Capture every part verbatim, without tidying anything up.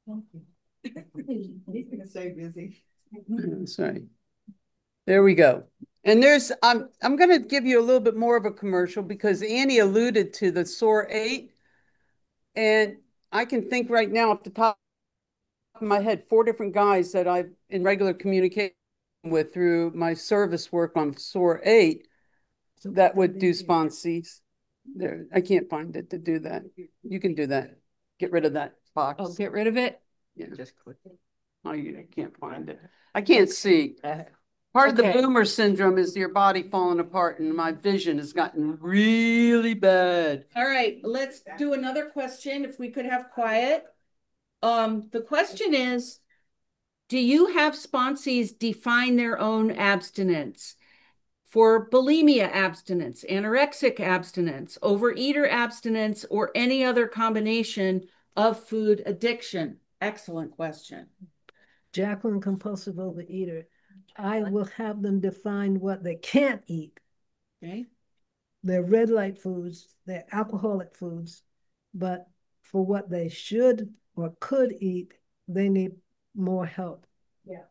He's gonna stay busy. Sorry. There we go. And there's, I'm, I'm going to give you a little bit more of a commercial because Annie alluded to the SOAR eight. And I can think right now off the top of my head, four different guys that I've in regular communication with through my service work on SOAR eight that would do sponsees. There, I can't find it to do that. You can do that. Get rid of that box. Oh, get rid of it? Yeah, just click it. Oh, you can't find it. I can't see. Uh, Part okay. of the boomer syndrome is your body falling apart and my vision has gotten really bad. All right, let's do another question if we could have quiet. Um, the question is, do you have sponsees define their own abstinence? For bulimia abstinence, anorexic abstinence, overeater abstinence, or any other combination of food addiction? Excellent question. Jacqueline, compulsive overeater. I will have them define what they can't eat. Okay. They're red light foods, they're alcoholic foods, but for what they should or could eat, they need more help. Yeah.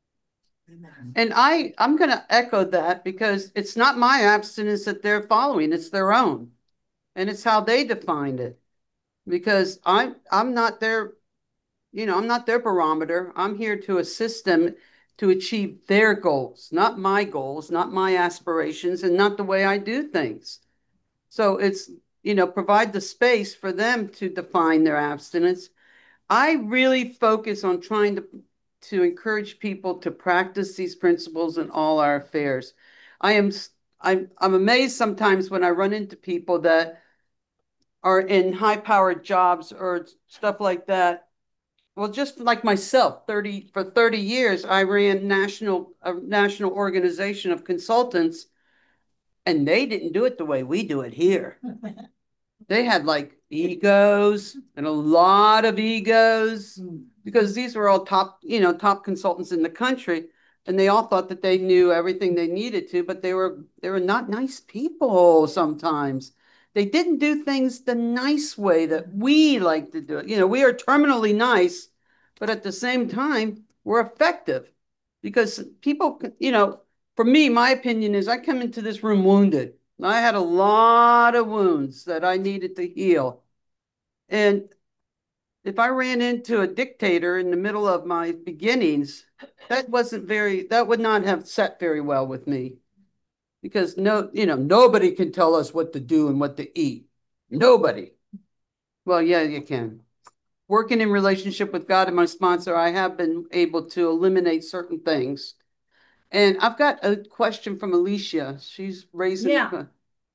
And I, I'm going to echo that because it's not my abstinence that they're following, it's their own. And it's how they defined it. Because I'm, I'm not their, you know, I'm not their barometer. I'm here to assist them to achieve their goals, not my goals, not my aspirations, and not the way I do things. So it's, you know, provide the space for them to define their abstinence. I really focus on trying to to encourage people to practice these principles in all our affairs. I am I'm I'm amazed sometimes when I run into people that are in high-powered jobs or stuff like that. Well, just like myself, thirty for thirty years, I ran national a national organization of consultants, and they didn't do it the way we do it here. They had like egos and a lot of egos because these were all top, you know, top consultants in the country, and they all thought that they knew everything they needed to, but they were they were not nice people sometimes. They didn't do things the nice way that we like to do it. You know, we are terminally nice, but at the same time, we're effective because people, you know, for me, my opinion is I come into this room wounded. I had a lot of wounds that I needed to heal. And if I ran into a dictator in the middle of my beginnings, that wasn't very, that would not have set very well with me. Because no, you know, nobody can tell us what to do and what to eat. Nobody. Well, yeah, you can. Working in relationship with God and my sponsor, I have been able to eliminate certain things. And I've got a question from Alicia. She's raising. Yeah.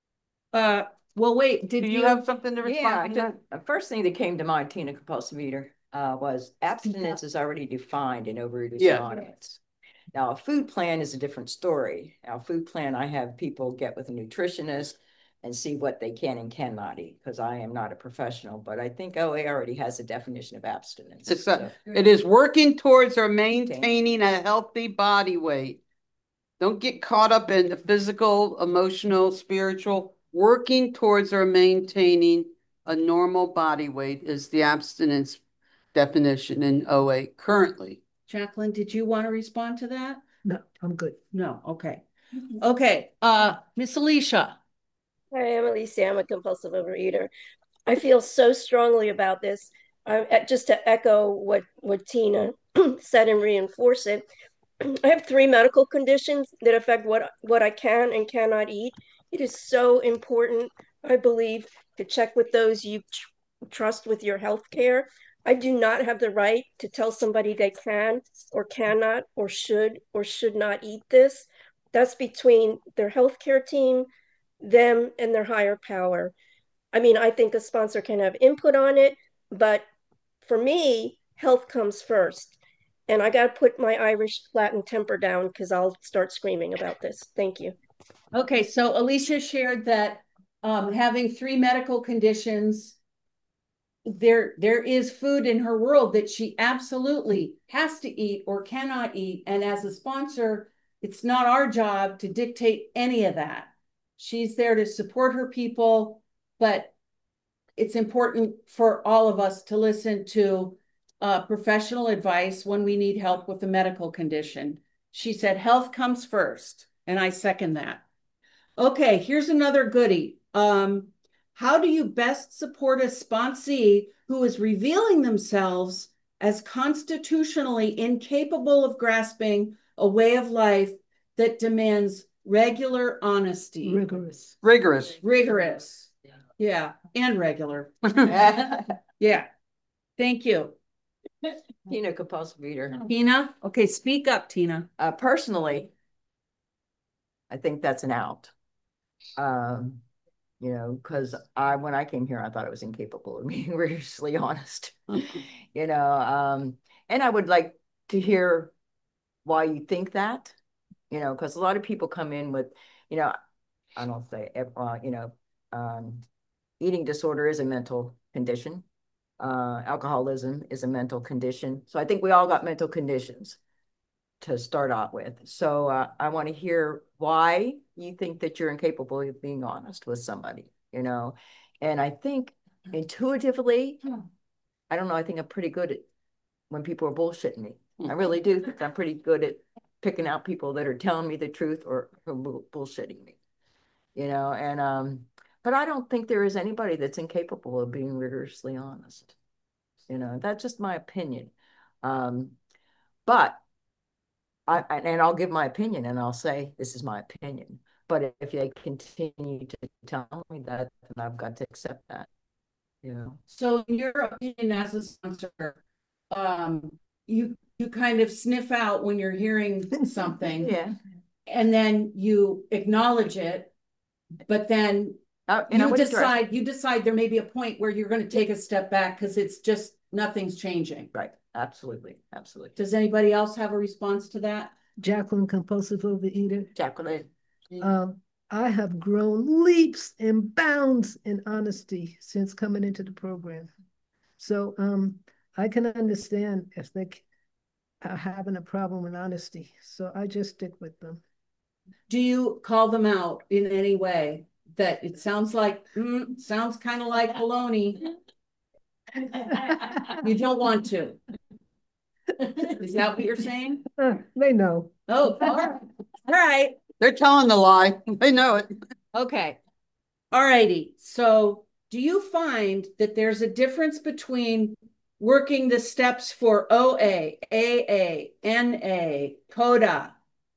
Uh, well, wait, did Do you, you have something to Yeah, I respond to did. The first thing that came to mind, Tina, compulsive eater, uh, was abstinence is already defined in Overeaters Yeah. Anonymous. Now, a food plan is a different story. Now, a food plan, I have people get with a nutritionist and see what they can and cannot eat, because I am not a professional, but I think O A already has a definition of abstinence. It's So, a, it is working towards or maintaining a healthy body weight. Don't get caught up in the physical, emotional, spiritual. Working towards or maintaining a normal body weight is the abstinence definition in O A currently. Jacqueline, did you want to respond to that? No, I'm good. No, okay. Okay, uh, Miss Alicia. Hi, I'm Alicia. I'm a compulsive overeater. I feel so strongly about this. I, just to echo what, what Tina said and reinforce it, I have three medical conditions that affect what, what I can and cannot eat. It is so important, I believe, to check with those you tr- trust with your health care. I do not have the right to tell somebody they can or cannot or should or should not eat this. That's between their healthcare team, them, and their higher power. I mean, I think a sponsor can have input on it, but for me, health comes first. And I got to put my Irish Latin temper down because I'll start screaming about this. Thank you. Okay, so Alicia shared that um, having three medical conditions, there there is food in her world that she absolutely has to eat or cannot eat. And as a sponsor, it's not our job to dictate any of that. She's there to support her people, but it's important for all of us to listen to uh, professional advice when we need help with a medical condition. She said, health comes first, and I second that. Okay, here's another goodie. Um, how do you best support a sponsee who is revealing themselves as constitutionally incapable of grasping a way of life that demands regular honesty? Rigorous. Rigorous. Rigorous. Yeah, and regular. Yeah. Thank you. Tina, compulsive eater. Tina? Okay, speak up, Tina. Uh, personally, I think that's an out. Um, you know, because I, when I came here, I thought I was incapable of being rigorously honest. You know, um, and I would like to hear why you think that, you know, because a lot of people come in with, you know, I don't say, uh, you know, um, eating disorder is a mental condition. Uh, alcoholism is a mental condition. So I think we all got mental conditions to start out with. So uh, I want to hear why you think that you're incapable of being honest with somebody, you know? And I think intuitively, I don't know, I think I'm pretty good at when people are bullshitting me. I really do think I'm pretty good at picking out people that are telling me the truth or, or bullshitting me, you know? And, um, but I don't think there is anybody that's incapable of being rigorously honest. You know, that's just my opinion. Um, but I, and I'll give my opinion and I'll say, this is my opinion. But if they continue to tell me that, then I've got to accept that. You know. So in your opinion as a sponsor, um, you you kind of sniff out when you're hearing something. Yeah. And then you acknowledge it, but then Uh, and I you would address- decide you decide there may be a point where you're going to take a step back because it's just nothing's changing. Right. Absolutely. Absolutely. Does anybody else have a response to that? Jacqueline, compulsive overeater. Jacqueline. Um, I have grown leaps and bounds in honesty since coming into the program. So um, I can understand if they are having a problem with honesty. So I just stick with them. Do you call them out in any way that it sounds like, mm, sounds kind of like baloney? You don't want to. Is that what you're saying? Uh, they know. Oh, all right. All right. They're telling the lie. They know it. Okay. All righty. So do you find that there's a difference between working the steps for O A, A A, N A, CODA?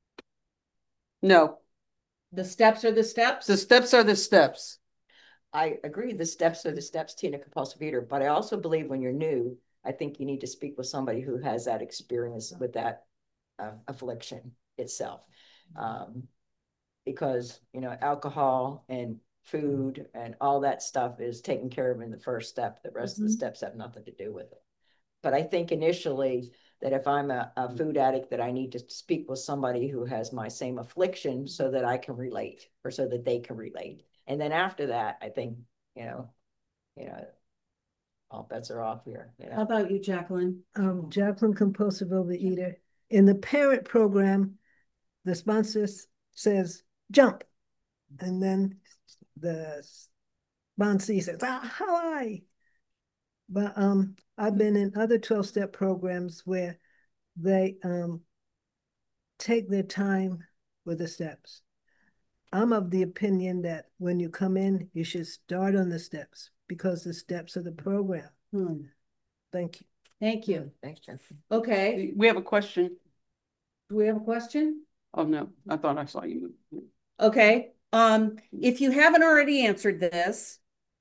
No, The steps are the steps? the steps are the steps. I agree. The steps are the steps, Tina, compulsive eater. But I also believe when you're new, I think you need to speak with somebody who has that experience with that uh, affliction itself. Um, because, you know, alcohol and food and all that stuff is taken care of in the first step. The rest mm-hmm. of the steps have nothing to do with it. But I think initially that if I'm a, a food addict, that I need to speak with somebody who has my same affliction so that I can relate or so that they can relate. And then after that, I think, you know, you know, all bets are off here. You know? How about you, Jacqueline? Um, Jacqueline, compulsive overeater. In the parent program, the sponsor says, jump. And then the sponsee says, ah, hi. But um, I've been in other twelve-step programs where they um, take their time with the steps. I'm of the opinion that when you come in, you should start on the steps because the steps are the program. Hmm. Thank you. Thank you. Thanks, Jennifer. Okay. We have a question. Do we have a question? Oh, no, I thought I saw you. Okay. Um, if you haven't already answered this,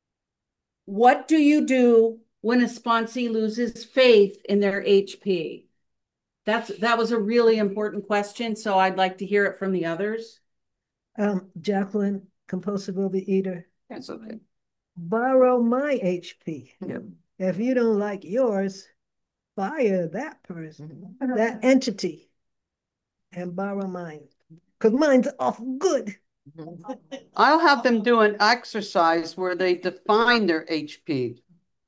what do you do when a sponsee loses faith in their H P? That's that was a really important question, so I'd like to hear it from the others. Um, Jacqueline, compulsive overeater. That's okay. Borrow my H P. Yep. If you don't like yours, fire that person, that entity, and borrow mine, because mine's off good. I'll have them do an exercise where they define their H P.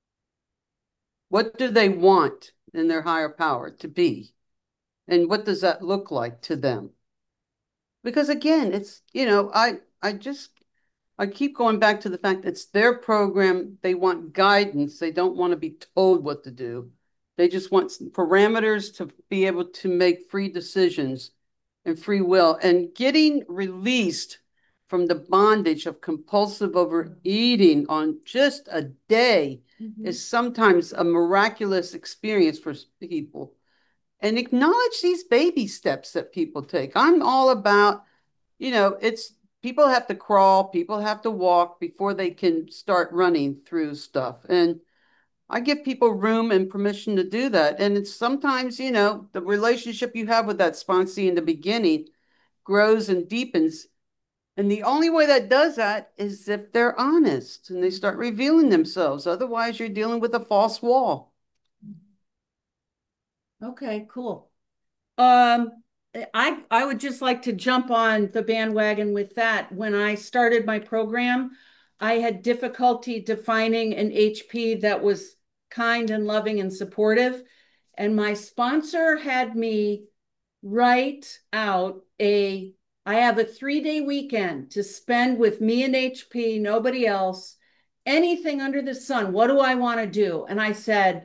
What do they want in their higher power to be? And what does that look like to them? Because again, it's, you know, I, I just, I keep going back to the fact that it's their program. They want guidance. They don't want to be told what to do. They just want some parameters to be able to make free decisions and free will. And getting released from the bondage of compulsive overeating on just a day Mhm. is sometimes a miraculous experience for people. And acknowledge these baby steps that people take. I'm all about, you know, it's people have to crawl, people have to walk before they can start running through stuff. And I give people room and permission to do that. And it's sometimes, you know, the relationship you have with that sponsee in the beginning grows and deepens. And the only way that does that is if they're honest and they start revealing themselves. Otherwise, you're dealing with a false wall. Okay, cool. Um, I, I would just like to jump on the bandwagon with that. When I started my program, I had difficulty defining an H P that was kind and loving and supportive. And my sponsor had me write out a, I have a three-day weekend to spend with me and H P, nobody else, anything under the sun. What do I want to do? And I said,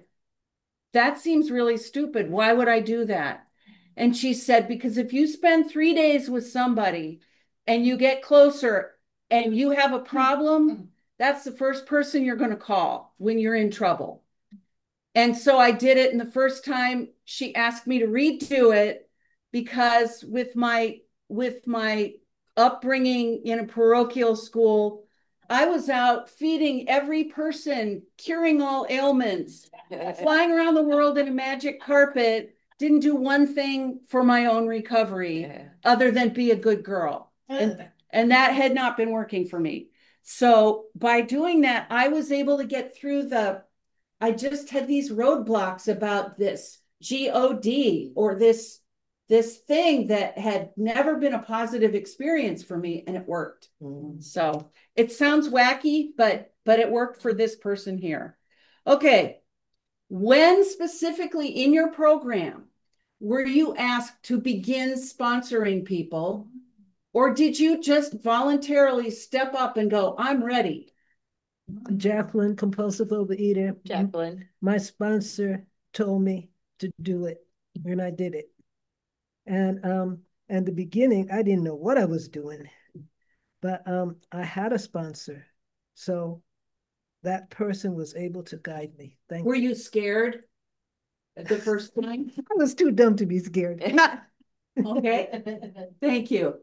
that seems really stupid. Why would I do that? And she said, because if you spend three days with somebody and you get closer and you have a problem, that's the first person you're going to call when you're in trouble. And so I did it. And the first time she asked me to redo it because with my, with my upbringing in a parochial school, I was out feeding every person, curing all ailments, flying around the world in a magic carpet, didn't do one thing for my own recovery Yeah. other than be a good girl. And, and that had not been working for me. So by doing that, I was able to get through the, I just had these roadblocks about this G O D or this, this thing that had never been a positive experience for me, and it worked. Mm. So it sounds wacky, but, but it worked for this person here. Okay. When specifically in your program were you asked to begin sponsoring people, or did you just voluntarily step up and go, I'm ready? Jacqueline, compulsive overeater. Jacqueline. My sponsor told me to do it, and I did it. And um, in the beginning, I didn't know what I was doing, but um, I had a sponsor, so that person was able to guide me. Thank Were you. you scared the first time? I was too dumb to be scared. Okay, thank you.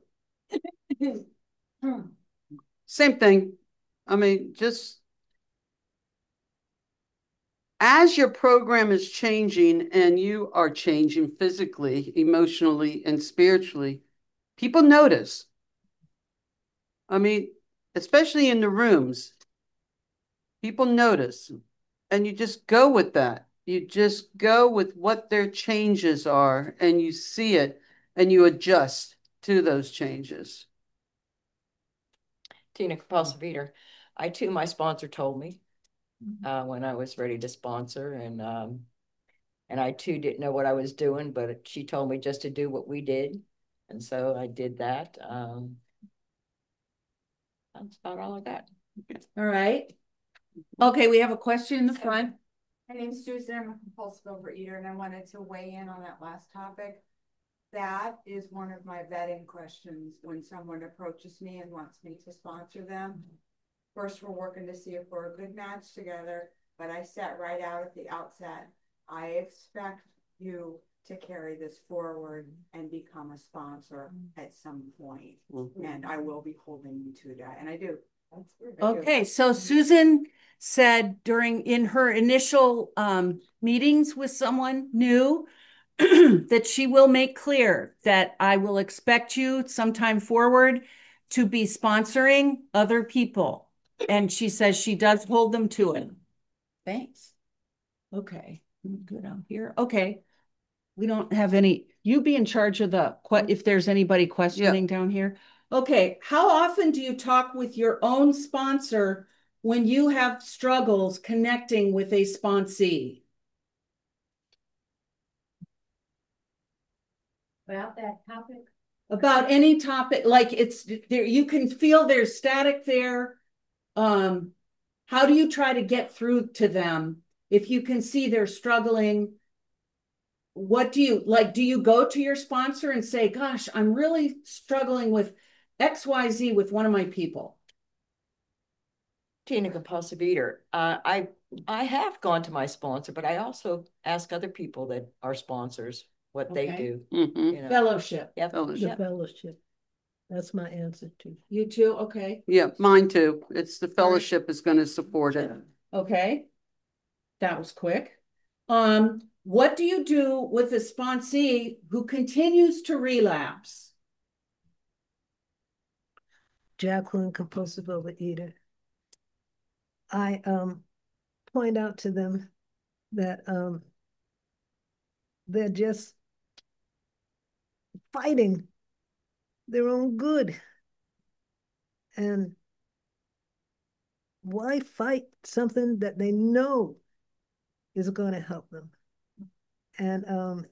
Same thing. I mean, just as your program is changing and you are changing physically, emotionally, and spiritually, people notice. I mean, especially in the rooms, people notice. And you just go with that. You just go with what their changes are, and you see it, and you adjust to those changes. Tina, compulsive eater. I too, my sponsor told me uh, when I was ready to sponsor, and um, and I too didn't know what I was doing, but she told me just to do what we did, and so I did that. Um, that's about all I got. All right. Okay, we have a question in the front. My name's Susan. I'm a compulsive overeater, and I wanted to weigh in on that last topic. That is one of my vetting questions when someone approaches me and wants me to sponsor them. First, we're working to see if we're a good match together, but I set right out at the outset, I expect you to carry this forward and become a sponsor at some point. Mm-hmm. And I will be holding you to that. And I do. That's weird. I Okay, do. so Susan said during in her initial um, meetings with someone new that she will make clear that I will expect you sometime forward to be sponsoring other people. And she says she does hold them to it. Thanks. Okay, good out here. Okay. We don't have any, you be in charge of the, if there's anybody questioning down here. Okay, how often do you talk with your own sponsor when you have struggles connecting with a sponsee? About that topic? About any topic, like it's there, you can feel there's static there. Um, how do you try to get through to them if you can see they're struggling, what do you like? Do you go to your sponsor and say, gosh, I'm really struggling with X Y Z with one of my people? Teen and compulsive eater. Uh, I I have gone to my sponsor, but I also ask other people that are sponsors what they Okay. do. Mhm. You know. Fellowship. Yep. Fellowship. The Yep. fellowship. That's my answer too. You too? Okay. Yeah, mine too. It's the fellowship is going to support it. Okay. That was quick. Um, what do you do with a sponsee who continues to relapse? Jacqueline, compulsive overeater. I um point out to them that um they're just fighting their own good. And why fight something that they know is going to help them? And um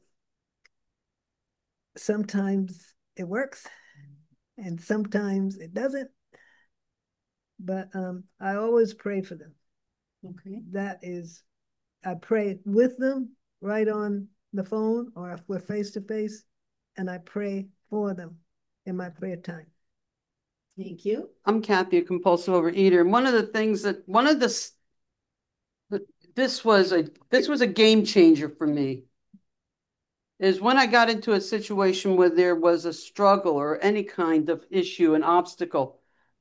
sometimes it works and sometimes it doesn't. But um I always pray for them. Okay. That is, I pray with them right on the phone or if we're face to face, and I pray for them in my prayer time. Thank you. I'm Kathy, a compulsive overeater. And one of the things that, one of the, s- this was a, this was a game changer for me. Is when I got into a situation where there was a struggle or any kind of issue, an obstacle.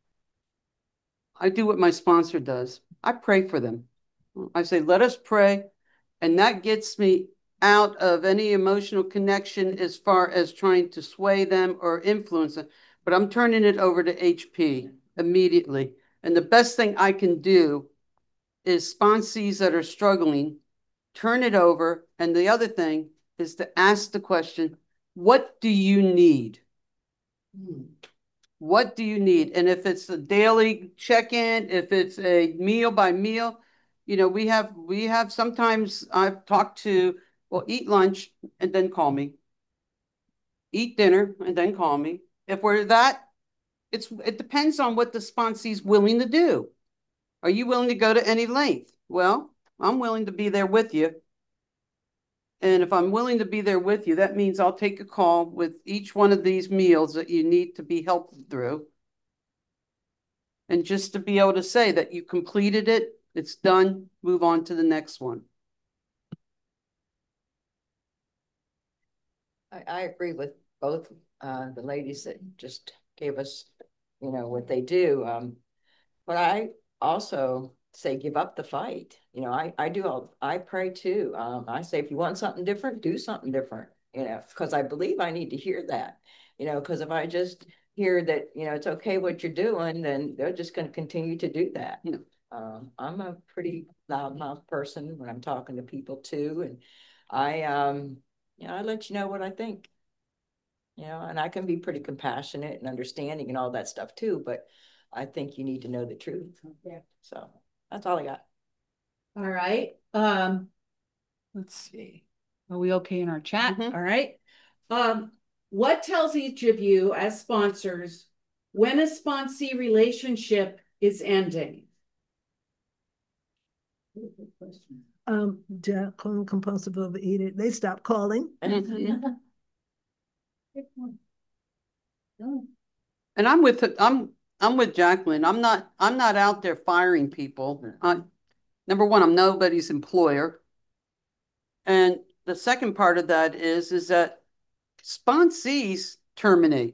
I do what my sponsor does. I pray for them. I say, let us pray. And that gets me out of any emotional connection as far as trying to sway them or influence them. But I'm turning it over to H P immediately. And the best thing I can do is sponsees that are struggling, turn it over. And the other thing is to ask the question, what do you need? Hmm. What do you need? And if it's a daily check-in, if it's a meal by meal, you know, we have, we have sometimes I've talked to, well, eat lunch and then call me. Eat dinner and then call me. If we're that, it's, it depends on what the sponsee's willing to do. Are you willing to go to any length? Well, I'm willing to be there with you. And if I'm willing to be there with you, that means I'll take a call with each one of these meals that you need to be helped through. And just to be able to say that you completed it, it's done, move on to the next one. I, I agree with both uh, the ladies that just gave us, you know, what they do. Um, but I also say give up the fight. You know, I, I do, all, I pray too. Um, I say, if you want something different, do something different, you know, because I believe I need to hear that, you know, because if I just hear that, you know, it's okay what you're doing, then they're just going to continue to do that. Yeah. Um, I'm a pretty loudmouth person when I'm talking to people too. And I, um, you know, I let you know what I think, you know, and I can be pretty compassionate and understanding and all that stuff too, but I think you need to know the truth. Yeah. So that's all I got. All right. Um, let's see. Are we okay in our chat? Mhm. All right. Um, what tells each of you as sponsors when a sponsee relationship is ending? Um, Jacqueline, compulsive overeater, they stop calling. Mhm. And I'm with, I'm, I'm with Jacqueline. I'm not, I'm not out there firing people. I, number one, I'm nobody's employer. And the second part of that is, is that sponsees terminate.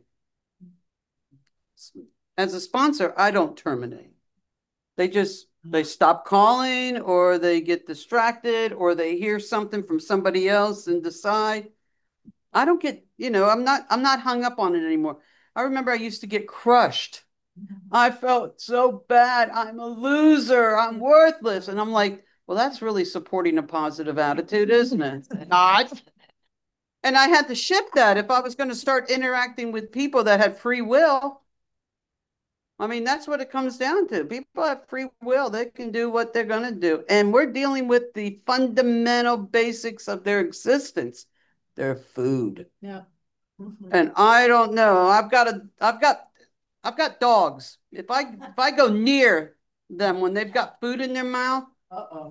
As a sponsor, I don't terminate. They just, they stop calling or they get distracted or they hear something from somebody else and decide. I don't get, you know, I'm not, I'm not hung up on it anymore. I remember I used to get crushed. I felt so bad. I'm a loser. I'm worthless. And I'm like, well, that's really supporting a positive attitude, isn't it? Not. And I had to shift that if I was going to start interacting with people that had free will. I mean, that's what it comes down to. People have free will. They can do what they're going to do. And we're dealing with the fundamental basics of their existence, their food. Yeah. And I don't know. I've got a, I've got, I've got dogs. If I, if I go near them when they've got food in their mouth, Uh-oh.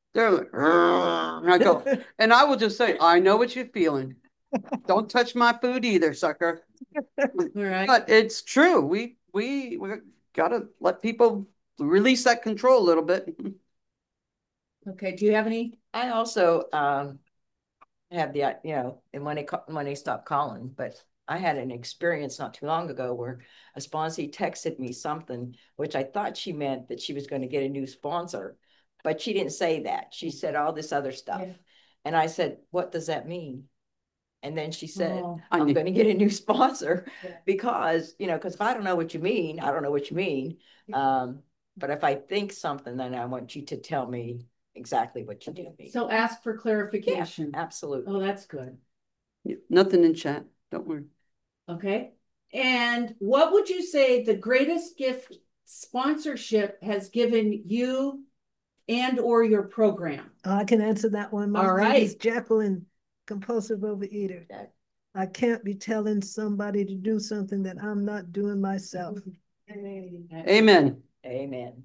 They're like, "Rrr," and I go, and I will just say, I know what you're feeling. Don't touch my food either, sucker. All right. But it's true. We, we, we gotta let people release that control a little bit. Okay, do you have any? I also um have the, uh, you know, and when they ca- when they stopped calling, but I had an experience not too long ago where a sponsee texted me something, which I thought she meant that she was going to get a new sponsor, but she didn't say that. She said all this other stuff. Yeah. And I said, what does that mean? And then she said, Oh, I I'm knew- going to get a new sponsor Yeah. because, you know, because if I don't know what you mean, I don't know what you mean. Um, but if I think something, then I want you to tell me exactly what you do mean. so ask for clarification. Absolutely. Oh, that's good. Yeah, nothing in chat. Don't worry. Okay. And what would you say the greatest gift sponsorship has given you and or your program? I can answer that one. My All name is right. Jacqueline, compulsive overeater. Jack. I can't be telling somebody to do something that I'm not doing myself. Amen. Amen.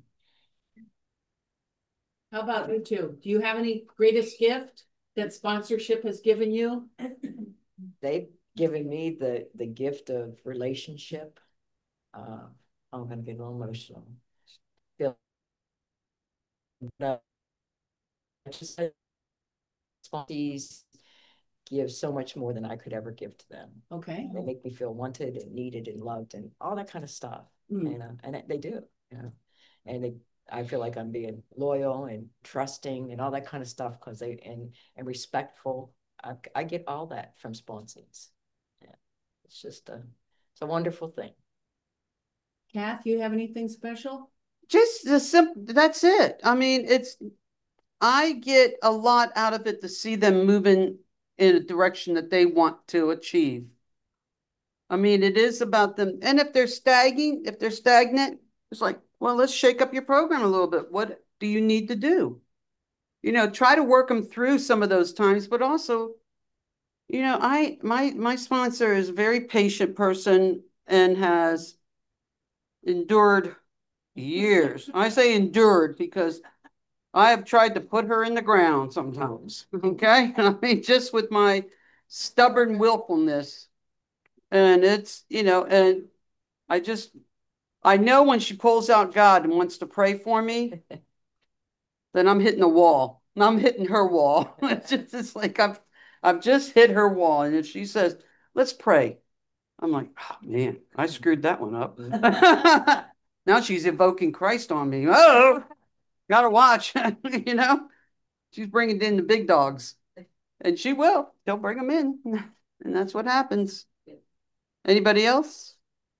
How about you two? Do you have any greatest gift that sponsorship has given you? They've given me the the gift of relationship. Uh, I'm gonna get a little emotional. Feel no, just sponsees give so much more than I could ever give to them. Okay. They make me feel wanted and needed and loved and all that kind of stuff. Mm. And uh, and they do, you know, and they, I feel like I'm being loyal and trusting and all that kind of stuff because they and and respectful. I, I get all that from sponsors. Yeah, it's just a it's a wonderful thing. Kath, you have anything special? Just the simple, that's it. I mean, it's, I get a lot out of it to see them moving in a direction that they want to achieve. I mean, it is about them. And if they're stagnant, if they're stagnant, it's like, well, let's shake up your program a little bit. What do you need to do? You know, try to work them through some of those times, but also, you know, I, my, my sponsor is a very patient person and has endured years. I say endured because I have tried to put her in the ground sometimes, okay? I mean, just with my stubborn willfulness. And it's, you know, and I just, I know when she pulls out God and wants to pray for me, then I'm hitting a wall. And I'm hitting her wall. It's just, it's like I've, I've just hit her wall. And if she says, let's pray, I'm like, oh man, I screwed that one up. Now she's invoking Christ on me. Oh, gotta watch, you know? She's bringing in the big dogs. And she will. She'll bring them in. And that's what happens. Anybody else?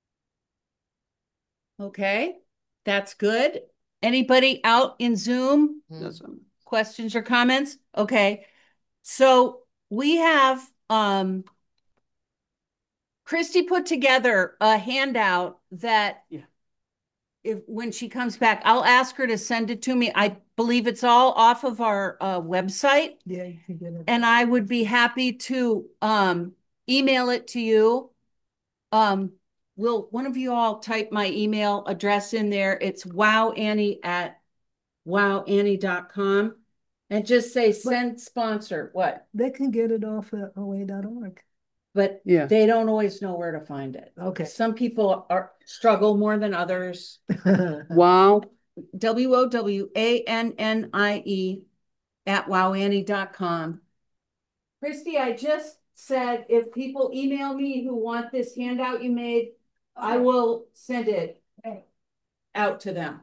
Okay, that's good. Anybody out in Zoom? That's, um, Questions or comments? Okay. So we have um Christy put together a handout that Yeah. if when she comes back, I'll ask her to send it to me. I believe it's all off of our uh website. Yeah, you can get it. And I would be happy to um email it to you. Um, will one of you all type my email address in there? It's wowannie at wowannie dot com and just say send sponsor. What? They can get it off at O A dot org. But Yeah. they don't always know where to find it. Okay. Some people are struggle more than others. wow. W O W A N N I E at wowannie dot com. Christy, I just said if people email me who want this handout you made, I will send it out to them.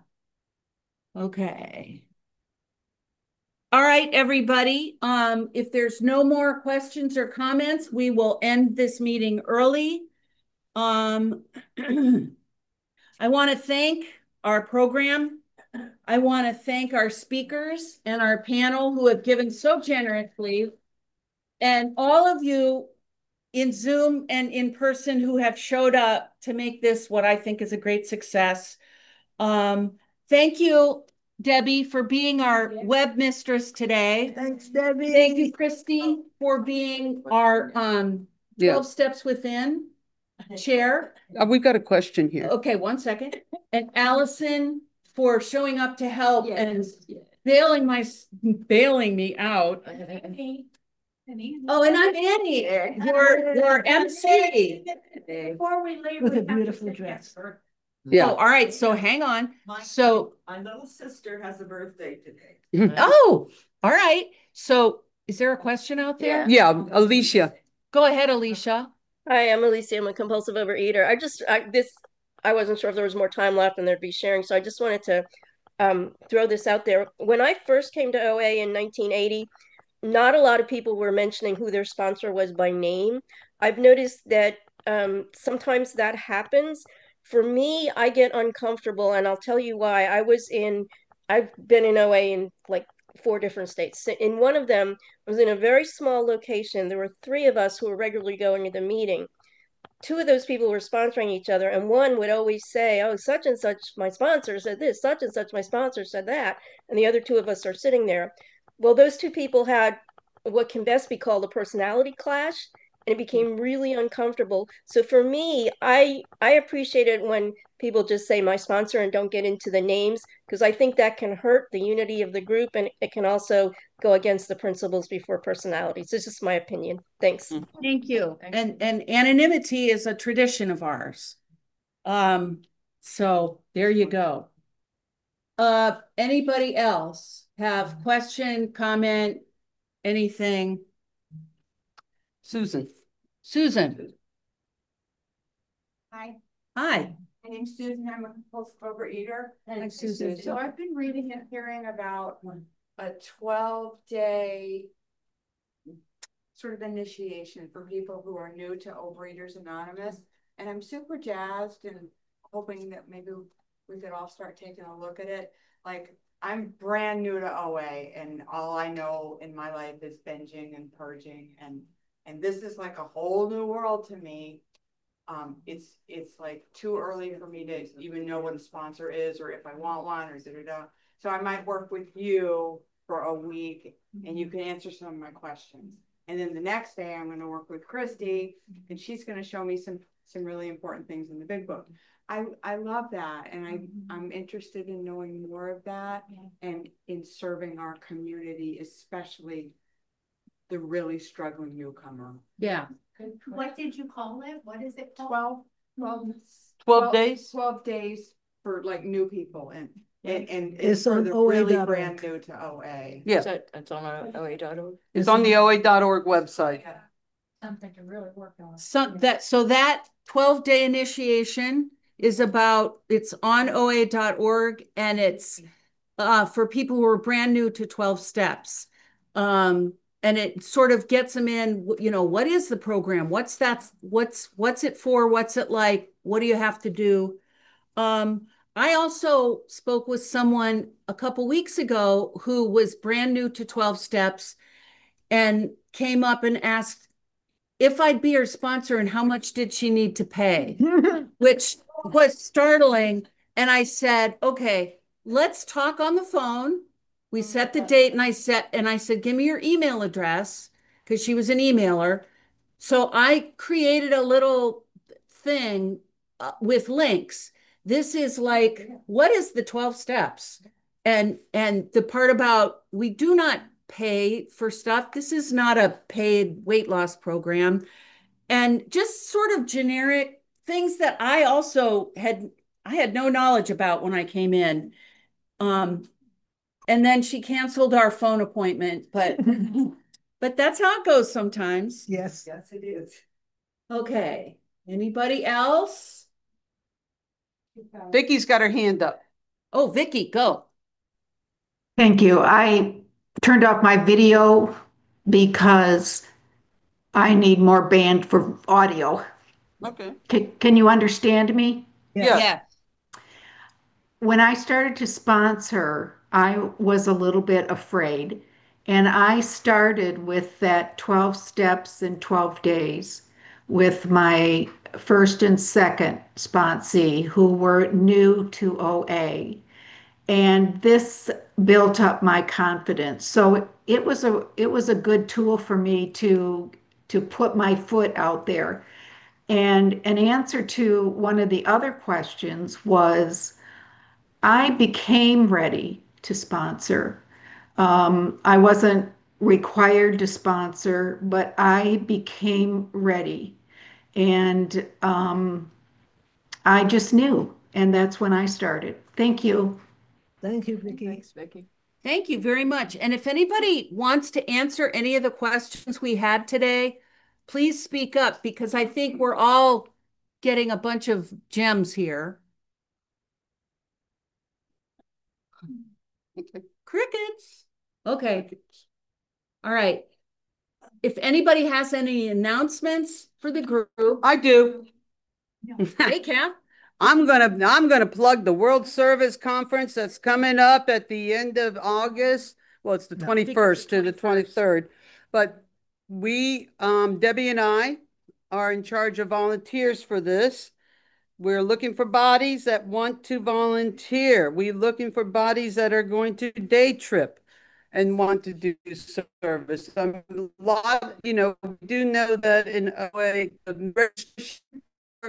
Okay. All right, everybody. Um, if there's no more questions or comments, we will end this meeting early. Um, I want to thank our program. I want to thank our speakers and our panel who have given so generously, and all of you in Zoom and in person who have showed up to make this what I think is a great success. Um, thank you, Debbie, for being our web mistress today. Thanks, Debbie. Thank you, Christy, for being our um Yeah. twelve steps within chair. Uh, we've got a question here. Okay, one second. And Allison for showing up to help and bailing my, bailing me out. Oh, and I'm Annie, your, your M C. Before we leave. With we a have to beautiful take that dress. for- Yeah. Oh, all right, so hang on. So, My little sister has a birthday today. oh, all right. So is there a question out there? Yeah, Alicia. Go ahead, Alicia. Hi, I'm Alicia. I'm a compulsive overeater. I just, I, this, I wasn't sure if there was more time left and there'd be sharing. So I just wanted to um, throw this out there. When I first came to O A in nineteen eighty, not a lot of people were mentioning who their sponsor was by name. I've noticed that um, sometimes that happens. For me, I get uncomfortable, and I'll tell you why. I was in, I've been in O A in like four different states. In one of them, I was in a very small location. There were three of us who were regularly going to the meeting. Two of those people were sponsoring each other, and one would always say, oh, such and such, my sponsor said this, such and such, my sponsor said that, and the other two of us are sitting there. Well, those two people had what can best be called a personality clash, and it became really uncomfortable. So for me, I I appreciate it when people just say my sponsor and don't get into the names, because I think that can hurt the unity of the group, and it can also go against the principles before personalities. It's just my opinion. Thanks. Thank you. And, and anonymity is a tradition of ours. Um, so there you go. Uh, anybody else have question, comment, anything? Susan. Susan, Hi, hi. my name's Susan. I'm a compulsive overeater. Hi, Susan. So I've been reading and hearing about a twelve day sort of initiation for people who are new to Overeaters Anonymous. And I'm super jazzed and hoping that maybe we could all start taking a look at it. Like, I'm brand new to O A, and all I know in my life is binging and purging, and and this is like a whole new world to me. Um, it's it's like too early for me to even know what a sponsor is, or if I want one, or da da da. So I might work with you for a week, and you can answer some of my questions. And then the next day, I'm going to work with Christy, and she's going to show me some some really important things in the big book. I I love that, and I I'm interested in knowing more of that, and in serving our community, especially the really struggling newcomer. Yeah. What did you call it? What is it called? twelve, twelve, twelve days? twelve days for like new people, and and and It's it's for on the O A really dot org. brand new to O A. Yeah, That, that's on O A dot org. it's on the O A dot org website. Yeah. Something to really work on. So that, so that twelve day initiation is about, it's on O A dot org, and it's uh, for people who are brand new to twelve steps. Um, and it sort of gets them in, you know, what is the program? What's that? What's, what's it for? What's it like? What do you have to do? Um, I also spoke with someone a couple weeks ago who was brand new to twelve steps and came up and asked if I'd be her sponsor and how much did she need to pay, which was startling. And I said, okay, let's talk on the phone. We set the date, and I said, and I said, give me your email address, because she was an emailer. So I created a little thing uh, with links. This is like, what is the twelve steps? And and the part about we do not pay for stuff. This is not a paid weight loss program. And just sort of generic things that I also had, I had no knowledge about when I came in. Um, and then she canceled our phone appointment, but but that's how it goes sometimes. Yes. Yes, it is. Okay. Anybody else? Vicky's got her hand up. Oh, Vicky, go. Thank you. I turned off my video because I need more band for audio. Okay. Can, can you understand me? Yeah. Yeah. When I started to sponsor, I was a little bit afraid. And I started with that twelve steps in twelve days with my first and second sponsee who were new to O A. And this built up my confidence. So it was a it was a good tool for me to to put my foot out there. And an answer to one of the other questions was I became ready to sponsor Um, I wasn't required to sponsor, but I became ready. And um, I just knew, and that's when I started. Thank you. Thank you, Vicki. Thanks, Vicki. Thank you very much. And if anybody wants to answer any of the questions we had today, please speak up because I think we're all getting a bunch of gems here. Crickets. Okay. All right. If anybody has any announcements for the group, I do. hey, Kath. I'm gonna, I'm gonna plug the World Service Conference that's coming up at the end of August. Well, it's the No. twenty-first to the twenty-third. But we, um, Debbie and I are in charge of volunteers for this. We're looking for bodies that want to volunteer. We're looking for bodies that are going to day trip and want to do service. A lot, you know, we do know that in a way, the registration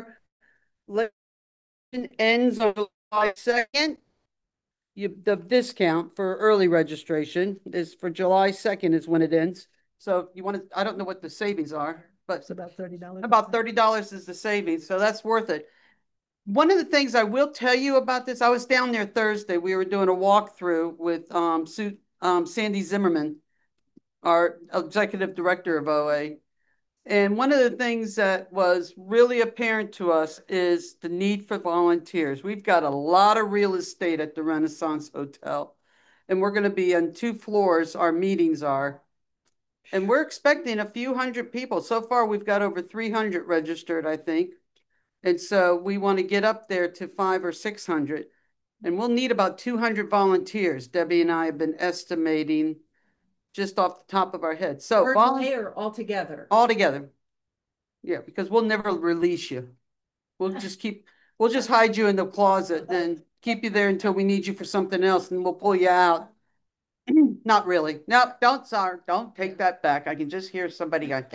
ends on July second. You, the discount for early registration is for July second is when it ends. So you want to, I don't know what the savings are, but It's about thirty dollars. about thirty dollars is the savings. So that's worth it. One of the things I will tell you about this, I was down there Thursday. We were doing a walkthrough with um, Sue, um, Sandy Zimmerman, our executive director of O A. And one of the things that was really apparent to us is the need for volunteers. We've got a lot of real estate at the Renaissance Hotel, and we're going to be on two floors, our meetings are. And we're expecting a few hundred people. So far, we've got over three hundred registered, I think. And so we want to get up there to five or six hundred. And we'll need about two hundred volunteers. Debbie and I have been estimating just off the top of our heads. So Per vol- day or altogether? all together. Yeah, because we'll never release you. We'll just keep, we'll just hide you in the closet and keep you there until we need you for something else and we'll pull you out. Not really. No, don't, sorry, don't take that back. I can just hear somebody going,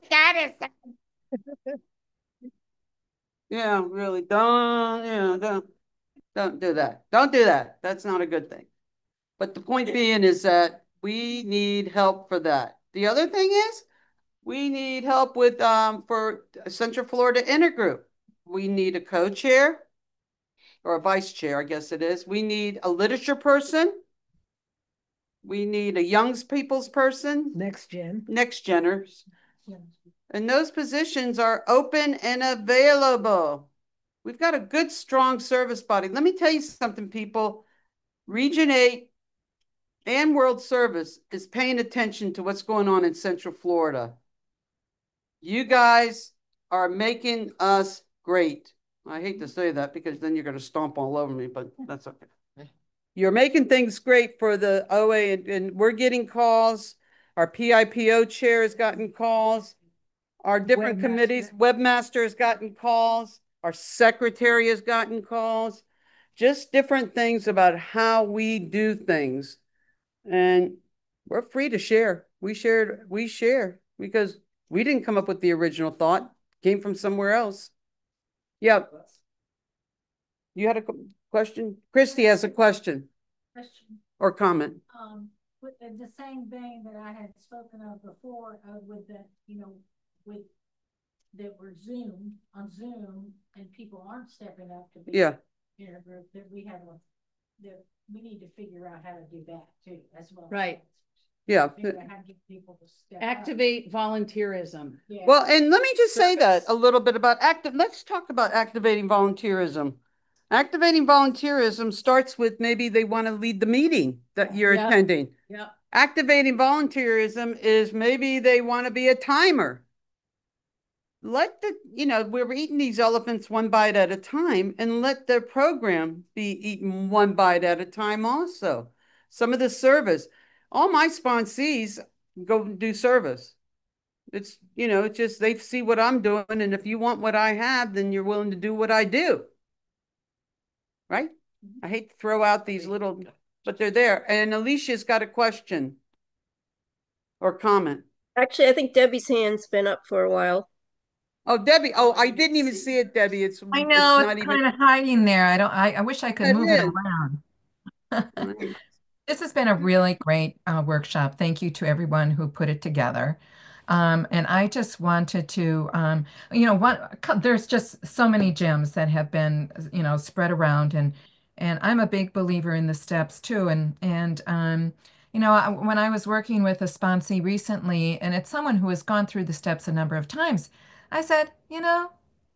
yeah, really, don't, yeah, don't, don't do that. Don't do that. That's not a good thing. But the point being is that we need help for that. The other thing is, we need help with, um, for Central Florida Intergroup. We need a co-chair or a vice chair, I guess it is. We need a literature person. We need a young people's person, Next gen. next geners. And those positions are open and available. We've got a good, strong service body. Let me tell you something, people. Region eight and World Service is paying attention to what's going on in Central Florida. You guys are making us great. I hate to say that because then you're going to stomp all over me, but that's okay. You're making things great for the O A, and, and we're getting calls. Our P I P O chair has gotten calls. Our different Webmaster. committees, webmaster has gotten calls. Our secretary has gotten calls. Just different things about how we do things. And we're free to share. We shared, we share because we didn't come up with the original thought, came from somewhere else. Yeah. You had a question? Christy has a question. Question. Or comment. Um, with in the same vein that I had spoken of before, uh, with the, you know, with that we're Zoom on Zoom and people aren't stepping up to be Yeah. in a group, that we have a, that we need to figure out how to do that too, as well. Right. Yeah. Figure out how to get people to step up. Activate volunteerism. Yeah. Well, and let me just say that a little bit about active. Let's talk about activating volunteerism. Activating volunteerism starts with maybe they want to lead the meeting that you're Yeah. attending. Yeah. Activating volunteerism is maybe they want to be a timer. Let the, you know, we're eating these elephants one bite at a time, and let their program be eaten one bite at a time also. Some of the service, all my sponsees go do service. It's, you know, it's just, they see what I'm doing. And if you want what I have, then you're willing to do what I do. Right? I hate to throw out these little, but they're there. And Alicia's got a question or comment. Actually, I think Debbie's hand's been up for a while. Oh, Debbie. Oh, I didn't even see it, Debbie. It's, I know it's it's, not kind even. of hiding there. I don't, I, I wish I could It move it is. around. This has been a really great uh, workshop. Thank you to everyone who put it together. Um, and I just wanted to, um, you know, what there's just so many gems that have been, you know, spread around, and and I'm a big believer in the steps too. And and um, you know, I, when I was working with a sponsee recently, and it's someone who has gone through the steps a number of times, I said, you know,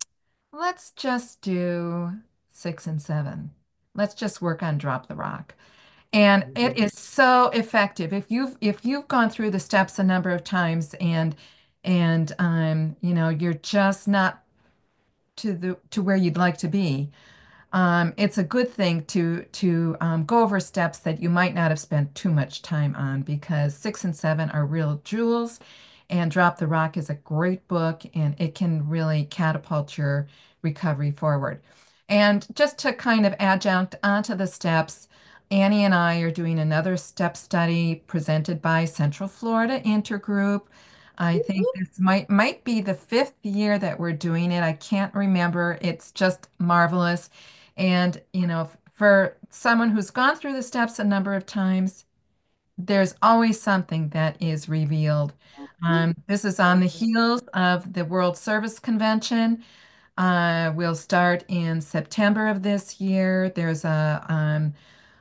let's just do six and seven. Let's just work on drop the rock. And it is so effective. If you've if you've gone through the steps a number of times and and um, you know, you're just not to the to where you'd like to be, um, it's a good thing to to um, go over steps that you might not have spent too much time on, because six and seven are real jewels, and Drop the Rock is a great book, and it can really catapult your recovery forward. And just to kind of adjunct onto the steps, Annie and I are doing another step study presented by Central Florida Intergroup. I think this might might be the fifth year that we're doing it. I can't remember. It's just marvelous. And, you know, for someone who's gone through the steps a number of times, there's always something that is revealed. Um, this is on the heels of the World Service Convention. Uh, we'll start in September of this year. There's a, um,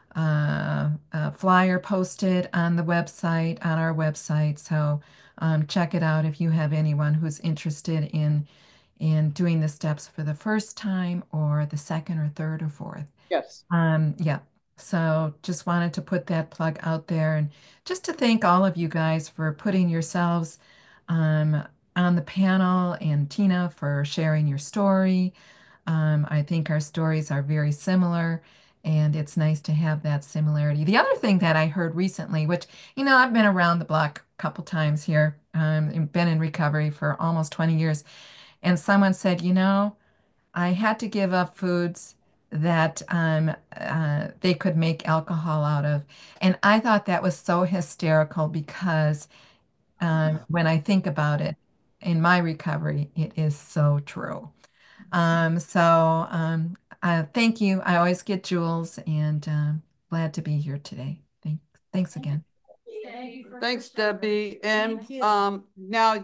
uh, a flyer posted on the website, on our website. So um, check it out if you have anyone who's interested in in doing the steps for the first time, or the second or third or fourth. Yes. Um, yeah. So just wanted to put that plug out there, and just to thank all of you guys for putting yourselves um, on the panel, and Tina for sharing your story. Um, I think our stories are very similar, and it's nice to have that similarity. The other thing that I heard recently, which, you know, I've been around the block a couple times here, um, and been in recovery for almost twenty years. And someone said, you know, I had to give up foods that um, uh, they could make alcohol out of. And I thought that was so hysterical, because um, when I think about it, in my recovery, it is so true. Um, so um, uh, thank you. I always get jewels, and um, glad to be here today. Thanks. Thanks again. Thanks, Debbie. And um, now,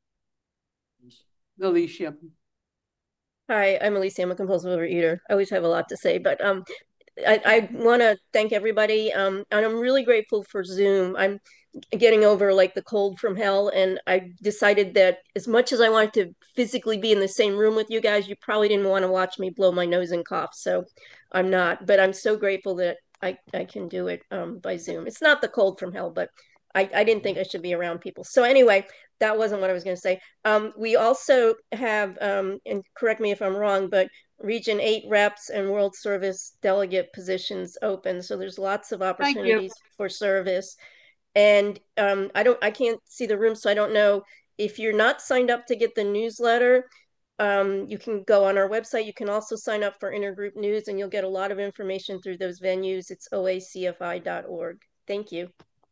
Alicia. Hi, I'm Alicia. I'm a compulsive overeater. I always have a lot to say, but um, I, I want to thank everybody. Um, and I'm really grateful for Zoom. I'm getting over like the cold from hell, and I decided that as much as I wanted to physically be in the same room with you guys, you probably didn't want to watch me blow my nose and cough. So I'm not, but I'm so grateful that I, I can do it um, by Zoom. It's not the cold from hell, but I, I didn't think I should be around people. So anyway, that wasn't what I was going to say. Um, we also have, um, and correct me if I'm wrong, but Region eight reps and World Service delegate positions open. So there's lots of opportunities for service. And um, I don't, I can't see the room, so I don't know if you're not signed up to get the newsletter. Um, you can go on our website. You can also sign up for intergroup news, and you'll get a lot of information through those venues. It's O A C F I dot org. Thank you.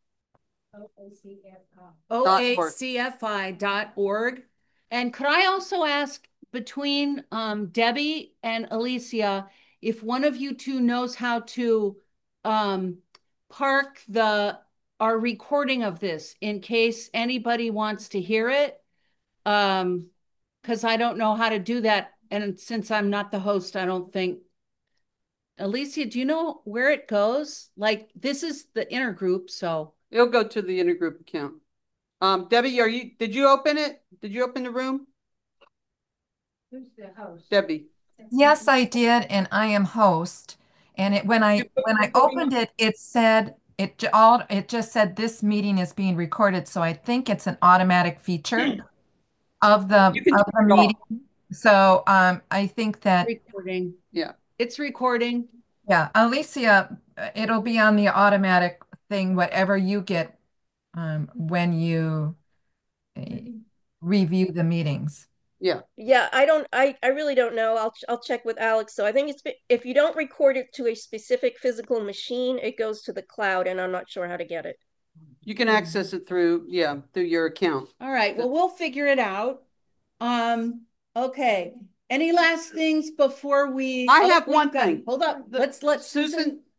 O A C F I dot org. And could I also ask, between um, Debbie and Alicia, if one of you two knows how to um, park the our recording of this in case anybody wants to hear it? Um, because I don't know how to do that. And since I'm not the host, I don't think. Alicia, do you know where it goes? Like, this is the intergroup, so. It'll go to the intergroup account. Um, Debbie, are you, did you open it? Did you open the room? Who's the host? Debbie. Yes, I did, and I am host. And it when I when I opened it, it said it j- all it just said this meeting is being recorded. So I think it's an automatic feature of the You can of the turn it off. meeting. So um, I think that Recording. Yeah. It's recording. yeah, Alicia, uh, it'll be on the automatic thing, whatever you get um, when you uh, review the meetings. Yeah. Yeah, I don't, I, I really don't know. I'll, I'll check with Alex. So I think it's, if you don't record it to a specific physical machine, it goes to the cloud, and I'm not sure how to get it. You can access it through, yeah, through your account. All right, well, we'll figure it out. Um, okay. Any last things before we? I oh, have we've one got- thing. Hold up, The- let's let Susan,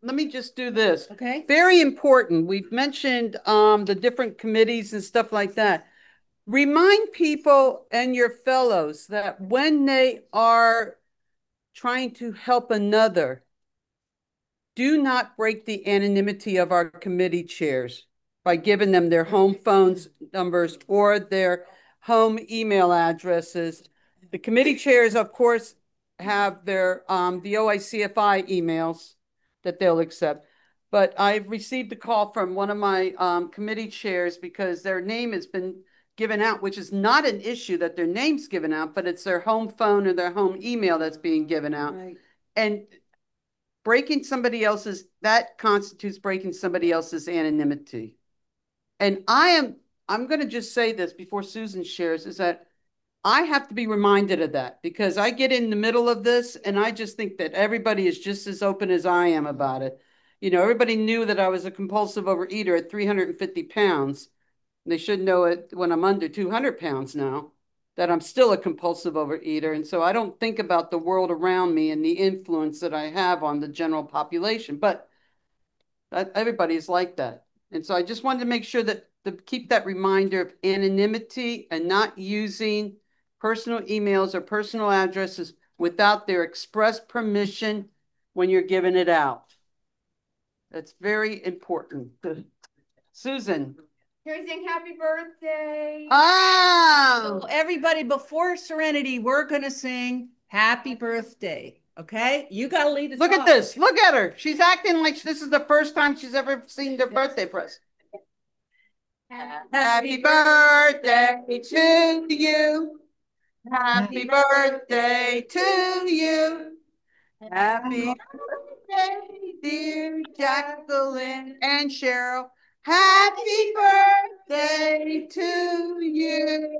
let me just do this. Okay. Very important. We've mentioned um the different committees and stuff like that. Remind people and your fellows that when they are trying to help another, do not break the anonymity of our committee chairs by giving them their home phones numbers or their home email addresses. The committee chairs, of course, have their um the O I C F I emails that they'll accept. But I received a call from one of my um committee chairs because their name has been given out, which is not an issue that their name's given out, but it's their home phone or their home email that's being given out. Right. And breaking somebody else's, that constitutes breaking somebody else's anonymity. And I am, I'm going to just say this before Susan shares, is that I have to be reminded of that because I get in the middle of this and I just think that everybody is just as open as I am about it. You know, everybody knew that I was a compulsive overeater at three hundred fifty pounds. They should know it when I'm under two hundred pounds now, that I'm still a compulsive overeater. And so I don't think about the world around me and the influence that I have on the general population, but that, everybody's like that. And so I just wanted to make sure that to keep that reminder of anonymity and not using personal emails or personal addresses without their express permission when you're giving it out. That's very important. Susan. Here's saying happy birthday. Oh, So everybody, before Serenity, we're gonna sing Happy Birthday. Okay, you gotta lead us look at off. this. Look at her. She's acting like this is the first time she's ever seen their birthday present. Happy birthday to you. Happy birthday to you. Happy birthday, dear Jacqueline and Cheryl. Happy birthday to you.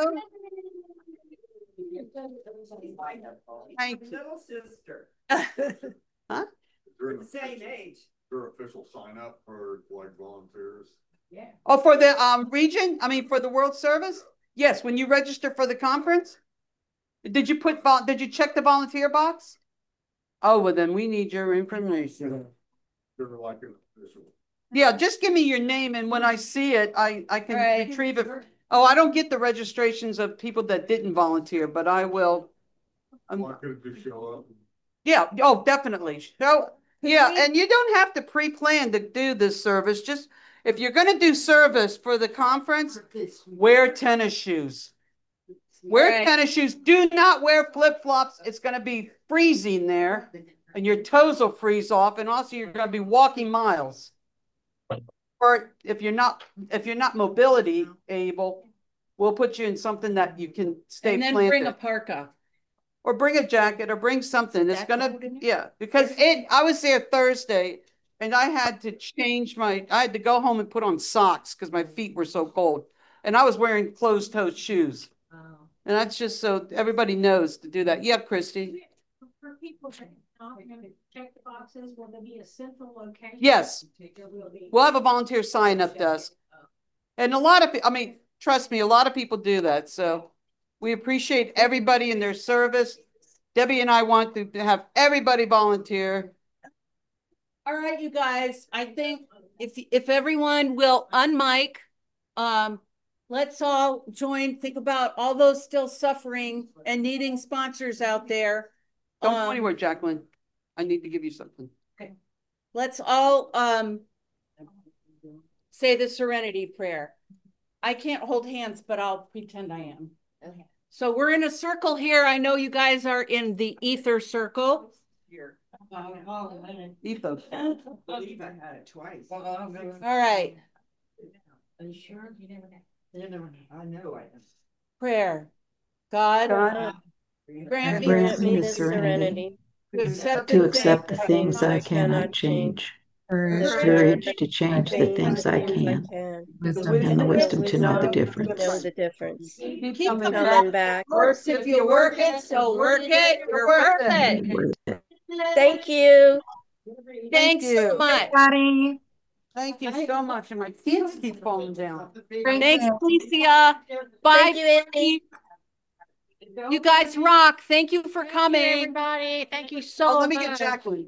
Thank you. Little sister. Huh? Same age. Your official sign up for like volunteers? Yeah. Oh, for the um region? I mean, for the World Service? Yes, when you register for the conference? Did you put, vol- did you check the volunteer box? Oh, well then we need your information. They're like an official. Yeah, just give me your name and when I see it, I, I can Right. retrieve it. Oh, I don't get the registrations of people that didn't volunteer, but I will. um, Why couldn't you show up? Yeah, oh, definitely. So, yeah, we- and you don't have to pre-plan to do this service. Just, if you're gonna do service for the conference, wear tennis shoes. Wear Right. tennis shoes. Do not wear flip-flops. It's gonna be freezing there and your toes will freeze off and also you're gonna be walking miles. Or if you're not, if you're not mobility able, we'll put you in something that you can stay And then planted. bring a parka. Or bring a jacket or bring something. It's That gonna, cold in yeah, because it, I was there Thursday and I had to change my, I had to go home and put on socks because my feet were so cold. And I was wearing closed-toed shoes. And that's just so everybody knows to do that. Yep, Christy. For people that aren't gonna check the boxes, will there be a central location? Yes. There will be. We'll have a volunteer sign-up desk. And a lot of, I mean, trust me, a lot of people do that. So we appreciate everybody in their service. Debbie and I want to to have everybody volunteer. All right, you guys, I think if, if everyone will unmic, um, let's all join, think about all those still suffering and needing sponsors out there. Don't go Um, anywhere, Jacqueline. I need to give you something. Let's all, um, say the Serenity Prayer. I can't hold hands, but I'll pretend I am. Okay. So we're in a circle here. I know you guys are in the ether circle. Here. Ethos. I believe I had it twice. All right, Are you sure? You never know. I know I am. prayer. God, God, grant me Grant the me the serenity to accept to the accept the things things I cannot change, Courage, courage to change the things I can, wisdom, and the wisdom to know the Know difference. the difference. keep Keep coming Coming back. back. Worse if you work it, so work it, you're worth it. Worth it. Thank you. Thanks so you. much. Buddy. Thank you so much. And my feet keep falling down. Thanks, Alicia. Bye. Thank you, Andy. You guys rock. Thank you for coming. Everybody, thank you so Oh, much. let me get Jacqueline.